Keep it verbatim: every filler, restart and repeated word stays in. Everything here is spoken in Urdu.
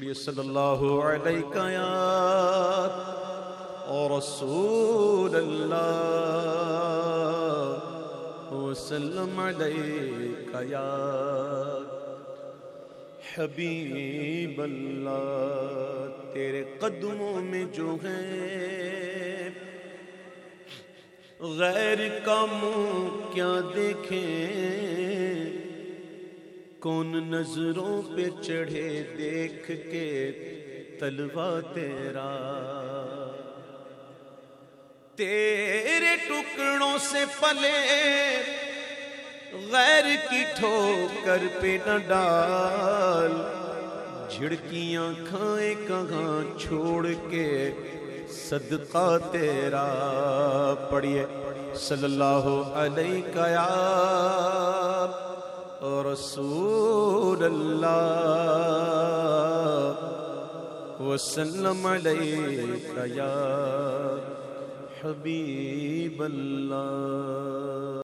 پڑھیے صلی اللہ علیہ یا رسول اللہ وسلم علیہ یا حبیب اللہ. تیرے قدموں میں جو ہے غیر کا منہ کیا دیکھیں، کون نظروں پہ چڑھے دیکھ کے طلبہ تیرا. تیرے ٹکڑوں سے پلے غیر کی ٹھوکر پہ نہ ڈال، جھڑکیاں کھائیں کہاں چھوڑ کے صدقہ تیرا. پڑھیے صلی اللہ علیہ یا رسول اللہ وسلم علیہ یا حبیب اللہ.